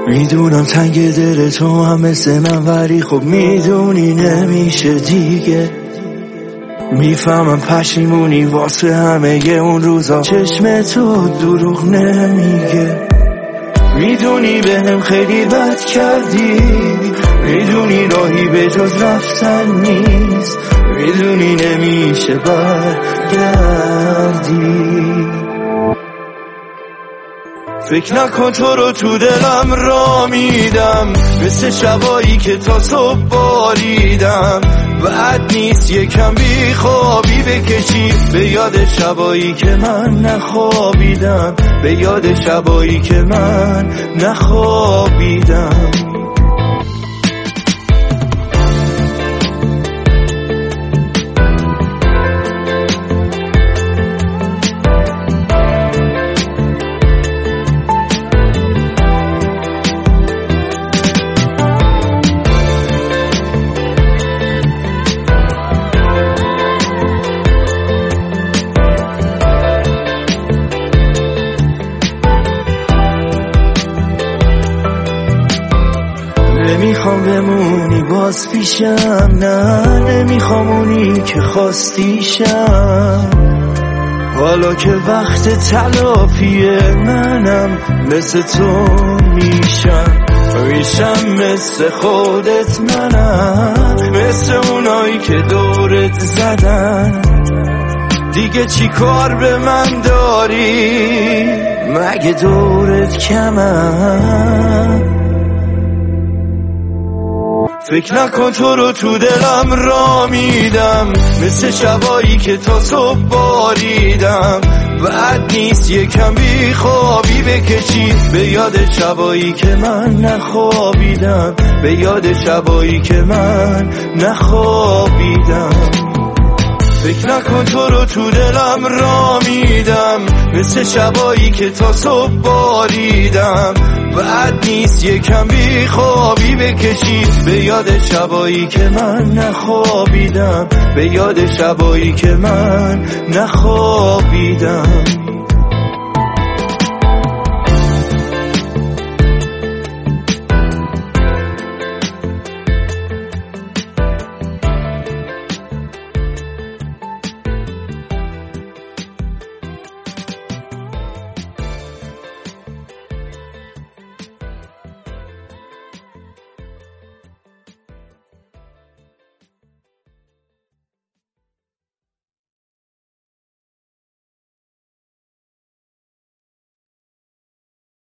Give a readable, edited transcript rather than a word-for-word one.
میدونم تنگ دل تو هم مثل من، ولی خب میدونی نمیشه دیگه. میفهمم پشیمونی واسه همه اون روزا، چشم تو دروغ نمیگه. میدونی بهم خیلی بد کردی، میدونی راهی به جز رفتن نیست، میدونی نمیشه برگردی. فکر نکن تو رو تو دلم را میدم، مثل شبایی که تا صبح باریدم. بعد نیست یکم بی خوابی بکشی به یاد شبایی که من نخوابیدم، به یاد شبایی که من نخوابیدم. نمیخوام بمونی باز پیشم، نه نمیخوام اونی که خواستیشم. حالا که وقت تلافیه منم مثل تو میشم مثل خودت منم، مثل اونایی که دورت زدن. دیگه چی کار به من داری؟ مگه دورت کمم؟ فکر نکن تو رو تو دلم را میدم، مثل شبایی که تا صبح باریدم. بعد نیست یکم بی خوابی بکشی به یاد شبایی که من نخوابیدم، به یاد شبایی که من نخوابیدم. فکر نکن تو رو تو دلم را میدم، مثل شبایی که تا صبح باریدم. بعد نیست یکم بی خوابی بکشی به یاد شبایی که من نخوابیدم، به یاد شبایی که من نخوابیدم.